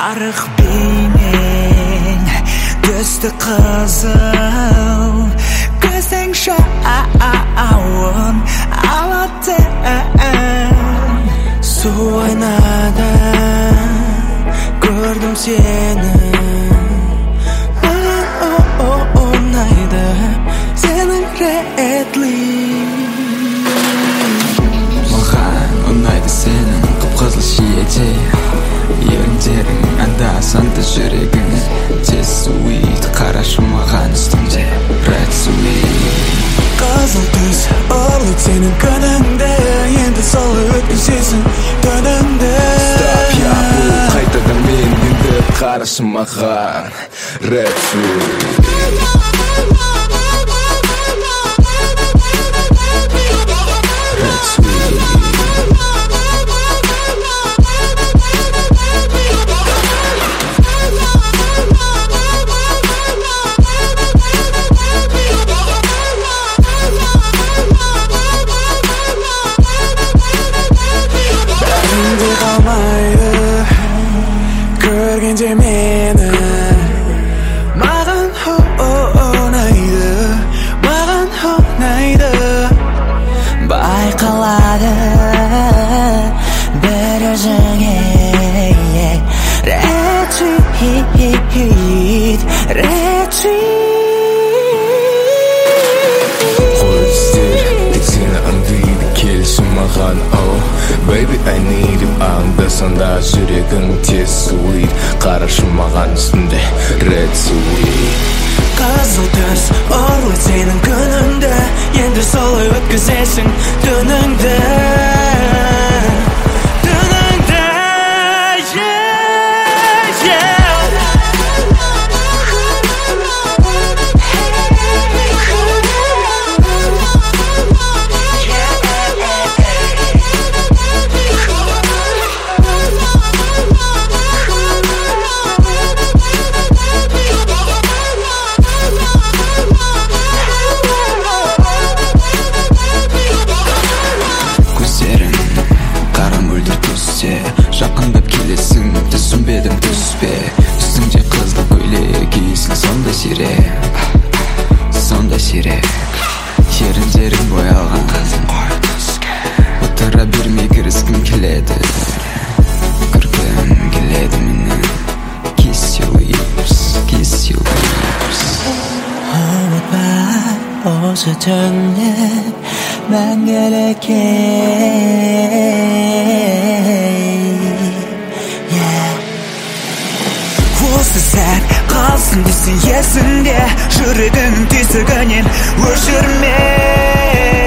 жарық бейнең түсті қызыл, көзің жауын алады. Су айнада көрдім сені, маған ұнайды сенің ретлиң. Маған ұнайды сенің қып-қызыл шиедей еріндерің, анда-санда жүрегің тез суиды. Қарашы маған үстімде red sweet. Қызыл түс ұрлайды сенің күніңді, енді солай өткізесің түніңді. Stop, я бұл қайтадан мен, енді қарашы маған red sweet. Көргенде мені маған ұнайды, маған ұнайды. Байқалады бір өзіңе retweet. Қой түстер тек сені аңдиды, келші маған oh baby I need you. Анда-санда жүрегің тез суиды. Қарашы маған үстінде red sweet. Қызыл түс ұрлайды сенің күніңді, енді солай өткізесің түніңді. Жақындап келесің, түсінбедім түспе. Үстіңде қызыл көйлек киесің, сондай сирек. Еріндерің боялған қызың ғой түске. Отыра бермей кіріскім келеді, күркім келеді менің. Kiss your lips. Ұмытпа осы түнді мәңгілікке. Осы сәт қалсын дейсің есіңде, жүрегіңнің түйсігінен өшірме.